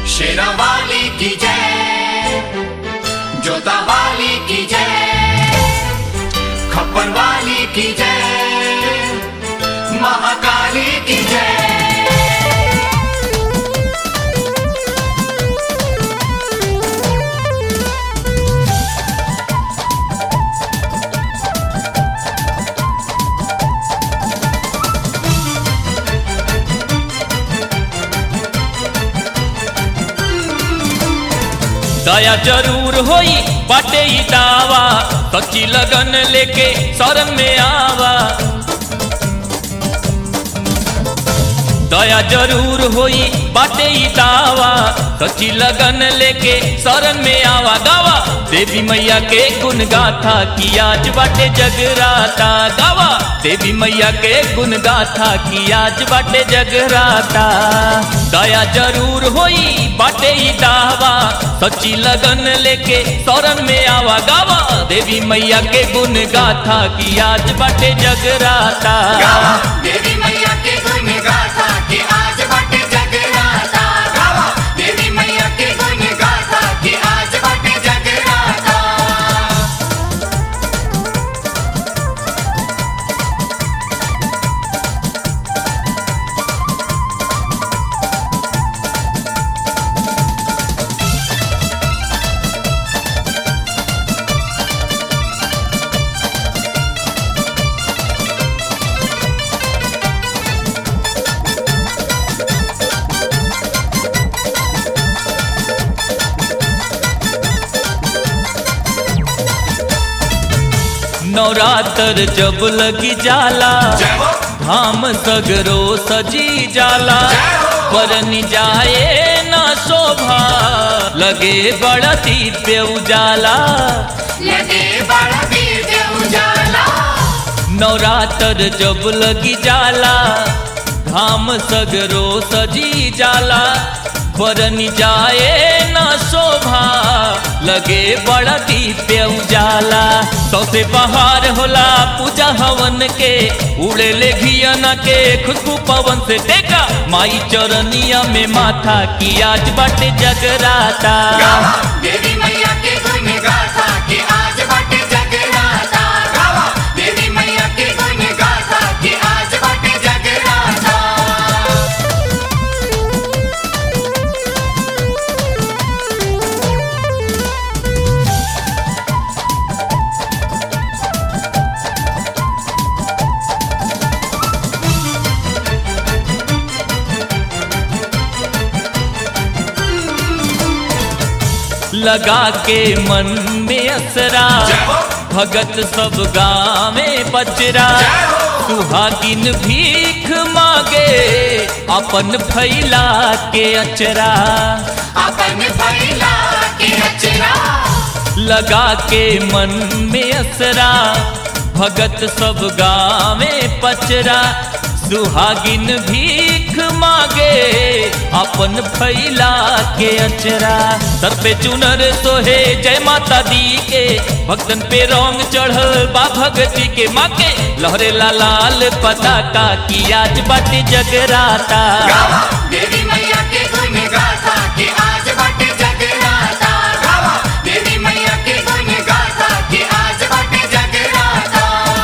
शेरा वाली की जय, जोता वाली की जय, खप्पर वाली की जय, महाकाली की जय। दया जरूर होई बाटे ही दावा, सच्ची लगन लेके शरण में आवा। दया जरूर होई बाटे ही दावा, सच्ची लगन लेके शरण में आवा। गावा देवी मैया के गुण गाथा की आज बाटे जगराता। गावा देवी मैया के गुण गाथा की आज बाटे जगराता। दया जरूर होई बाटे ही दावा, सच्ची लगन लेके शरण में आवा। गावा देवी मैया के गुण गाथा की आज बाटे जगराता। गावा देवी मैया के गुण गाथा की आज बाटे जगराता। गावा देवी मैया के गुण गाथा की आज बाटे जगराता। नवरात्र जब लगी जाला, धाम सगरो सजी जाला। परनी जाए न शोभा, लगे बड़ा दिव्य उजाला। लगे बड़ा दिव्य उजाला। नवरात्र जब लगी जाला, धाम सगरो सजी जाला। परनी जाए न शोभा, लगे बड़ा दिव्य उजाला। सौसे बहार होला पूजा हवन के, उड़े ले घियना के खुशबू पवन से। देखा माई चरनिया में माथा की आज बाटे जगराता। गावा देवी मैया के गुण गाथा की आज बाटे जगराता। गावा देवी मैया के गुण गाथा की आज बाटे जगराता। लगा के मन में असरा, भगत सब गावे बचरा। सुहागिन भीख मांगे अपन फैला के अचरा। अपन फैला के अचरा। लगा के मन में असरा, भगत सब गावे पचरा। सुहागिन भीख मांगे अपन फैला के अचरा। सर पे चुनर सोहे जय माता दी के, भक्तन पे रंग चढ़ल बा भगती के। माँ के लहरे लाल पताका की आज बाटे जगराता। गावा देवी मैया के गुण गाथा की आज बाटे जगराता। गावा देवी मैया के गुण गाथा की आज बाटे जगराता।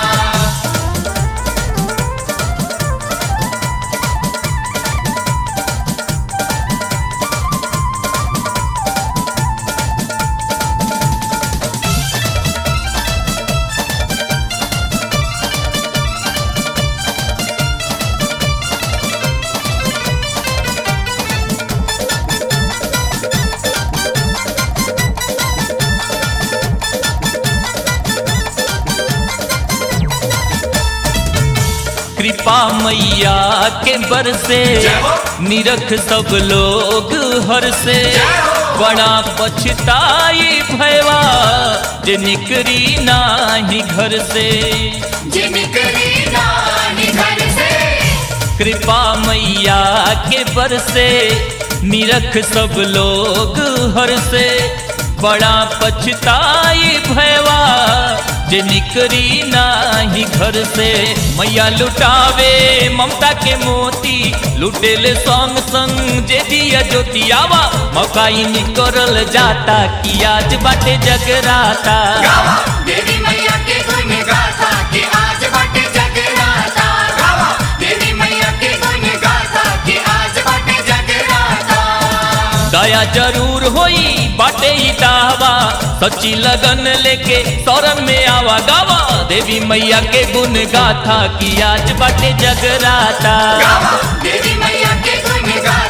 कृपा मैया के बरसे, निरख सब लोग हर से। बड़ा पछताई भैवा जे निकरी नाही घर से। जे निकरी नाही घर से। कृपा मैया के बरसे, निरख सब लोग हर से। बड़ा पछताई भैवा जे निकरी नाही घर से मैया लुटावे ममता के मोती लुटेले संग संग जे दिया ज्योति आवा मौका ही निकल जाता कि आज बाटे जगराता। गावा देवी मैया के गुण गाथा कि आज बाटे जगराता। गावा देवी मैया के गुण गाथा कि आज बाटे जगराता। दया जरूर होई बाटे ही दावा सच्ची लगन लेके शरण में आवा गावा देवी मैया के गुण गाथा कि आज बाटे जगराता। गावा देवी मैया के गुण गाथा।